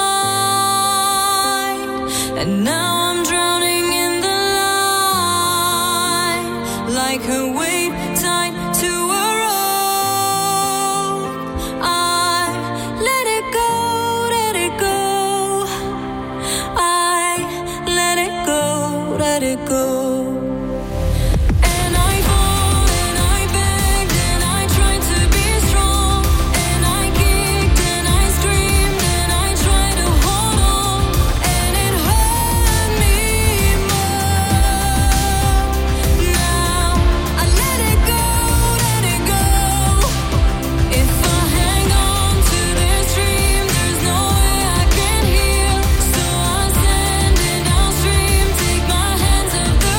tide, and now I'm drowning in the light, like a wave tied to a rope. I let it go, let it go. I let it go, let it go. And I fought and I begged and I tried to be strong. And I kicked and I screamed and I tried to hold on. And it hurt me more. Now I let it go, let it go. If I hang on to this dream, there's no way I can heal. So I stand and I'll stream, take my hands off the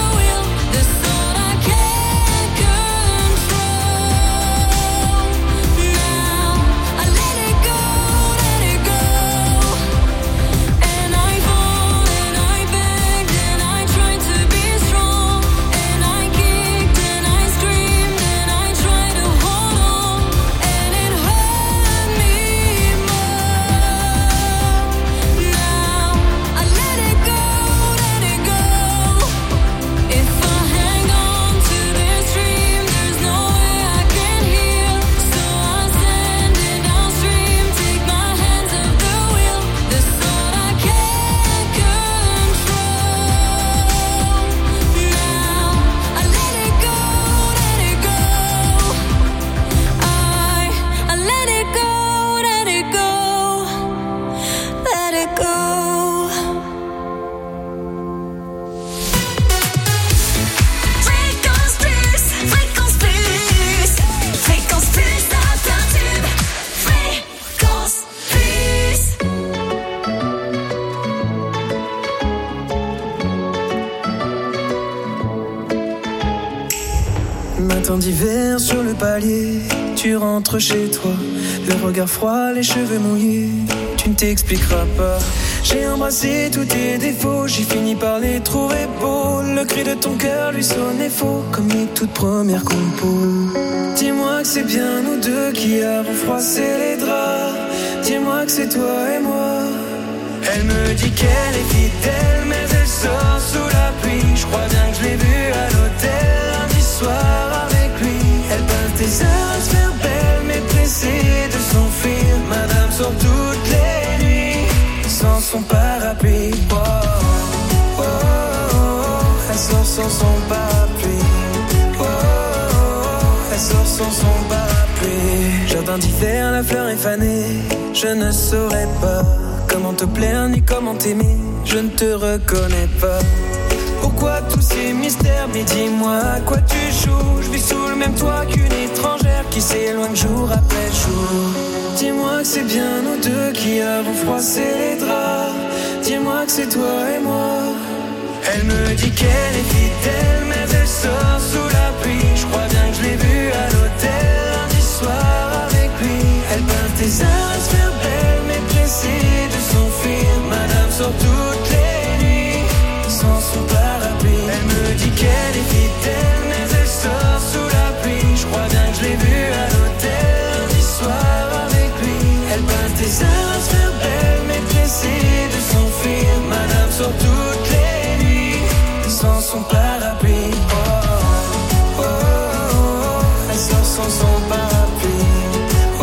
Matin d'hiver sur le palier, tu rentres chez toi, le regard froid, les cheveux mouillés, tu ne t'expliqueras pas. J'ai embrassé tous tes défauts, j'ai fini par les trouver beaux. Le cri de ton cœur lui sonnait faux, comme les toutes premières compos. Dis-moi que c'est bien nous deux qui avons froissé les draps. Dis-moi que c'est toi et moi. Elle me dit qu'elle est fidèle, mais elle sort sous la pluie. Je crois bien que je l'ai vue à l'hôtel lundi soir avec lui. Elle passe des heures à se faire belle, mais pressée de s'enfuir. Madame sort toutes les nuits sans son parapluie. Oh, oh, oh, oh. Elle sort sans son parapluie. Oh, oh, oh. Elle sort sans son parapluie. Jardin d'hiver, la fleur est fanée. Je ne saurais pas comment te plaire ni comment t'aimer. Je ne te reconnais pas. Pourquoi tous ces mystères? Mais dis-moi à quoi tu joues. Je vis sous le même toit qu'une étrangère qui s'éloigne jour après jour. Dis-moi que c'est bien nous deux qui avons froissé les draps. Dis-moi que c'est toi et moi. Elle me dit qu'elle est fidèle, mais elle sort sous la pluie. Je crois bien que je l'ai vue à l'hôtel lundi soir avec lui. Elle passe des heures à se faire belle, mais pressée de s'enfuir. Madame sort toutes les nuits sans son parapluie. Elle me dit qu'elle est fidèle, mais elle sort sous la pluie. Je crois bien que je l'ai vue à l'hôtel lundi soir avec lui. Elle passe des heures à se faire belle, mais pressée de s'enfuir. Madame sort toutes les nuits sans son parapluie. Oh, oh, oh, oh. Elle sort sans son parapluie. Oh, oh,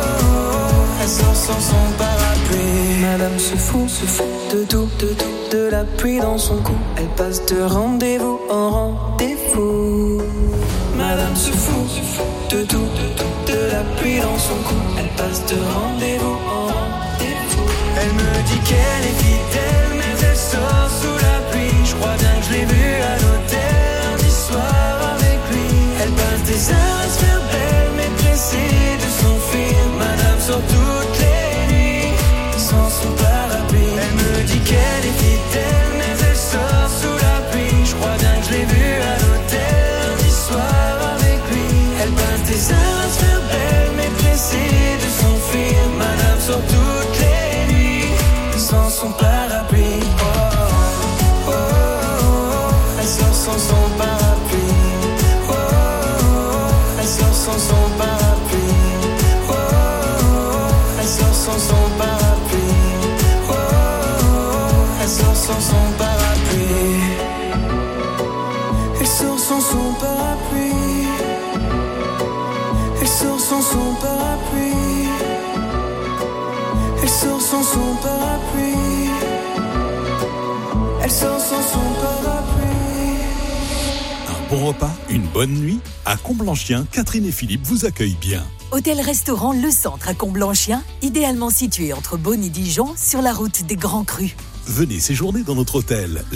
oh. Elle sort sans son parapluie. Madame se fout de tout, de la pluie dans son cou. Elle passe de rendez-vous en rendez-vous. Madame se fout de tout, de la pluie dans son cou. Elle passe de rendez-vous en rendez-vous. Elle me dit qu'elle est fidèle, mais elle sort sous la pluie. Je crois bien que je l'ai vue à l'hôtel lundi soir avec lui. Elle passe des heures à se faire belle, mais pressée de s'enfuir. Madame sort toutes les nuits sans son parapluie. Elle me dit qu'elle est fidèle, mais elle sort sous la pluie. Je crois bien que je l'ai vue à l'hôtel lundi soir avec lui. Elle passe des heures à se faire belle, mais pressée de s'enfuir. Madame sort toutes les nuits sans son parapluie. Oh, oh, oh, oh. Elle sort sans son parapluie. Oh, oh, oh. Elle sort sans son parapluie. Oh, oh, oh. Elle sort sans son parapluie. Oh, oh, oh. Elle sort sans son parapluie. Elle sort sans son parapluie. Elle sort sans son parapluie. Elle sort sans son parapluie. Elle sort sans son parapluie. Un bon repas, une bonne nuit. À Comblanchien, Catherine et Philippe vous accueillent bien. Hôtel-restaurant Le Centre à Comblanchien, idéalement situé entre Beaune et Dijon, sur la route des Grands Crus. Venez séjourner dans notre hôtel.